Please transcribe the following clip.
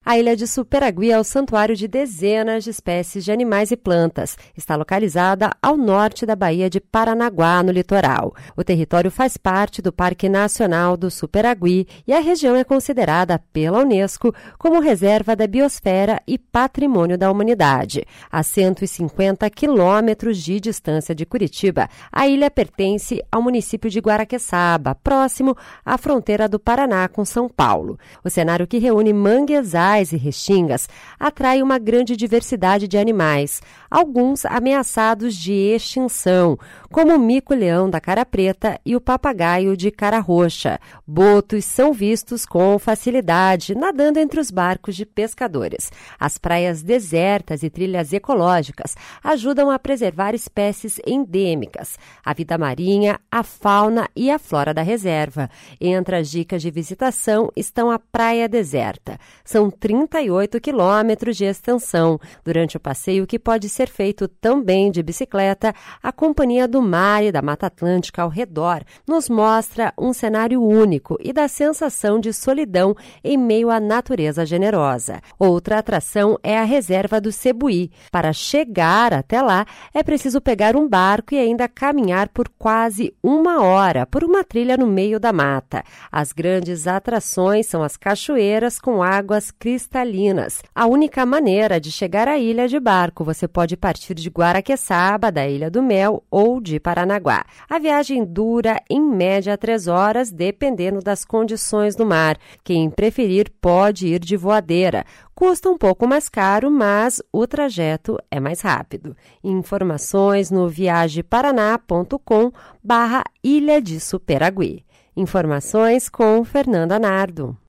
A ilha de Superagui é o santuário de dezenas de espécies de animais e plantas. Está localizada ao norte da Baía de Paranaguá, no litoral. O território faz parte do Parque Nacional do Superagui e a região é considerada pela Unesco como reserva da biosfera e patrimônio da humanidade. A 150 quilômetros de distância de Curitiba, a ilha pertence ao município de Guaraqueçaba, próximo à fronteira do Paraná com São Paulo. O cenário que reúne manguezais e restingas atrai uma grande diversidade de animais, alguns ameaçados de extinção, como o mico-leão da cara preta e o papagaio de cara roxa. Botos são vistos com facilidade, nadando entre os barcos de pescadores. As praias desertas e trilhas ecológicas ajudam a preservar espécies endêmicas, a vida marinha, a fauna e a flora da reserva. Entre as dicas de visitação estão a Praia Deserta. São 38 quilômetros de extensão. Durante o passeio, que pode ser feito também de bicicleta, a companhia do mar e da Mata Atlântica ao redor nos mostra um cenário único e da sensação de solidão em meio à natureza generosa. Outra atração é a reserva do Cebuí. Para chegar até lá, é preciso pegar um barco e ainda caminhar por quase 1 hora por uma trilha no meio da mata. As grandes atrações são as cachoeiras com águas cristalinas. A única maneira de chegar à ilha de barco, você pode partir de Guaraqueçaba, da Ilha do Mel ou de Paranaguá. A viagem dura em média 3 horas, dependendo das condições do mar. Quem preferir pode ir de voadeira. Custa um pouco mais caro, mas o trajeto é mais rápido. Informações no viageparaná.com/Ilha de Superagui. Informações com Fernanda Nardo.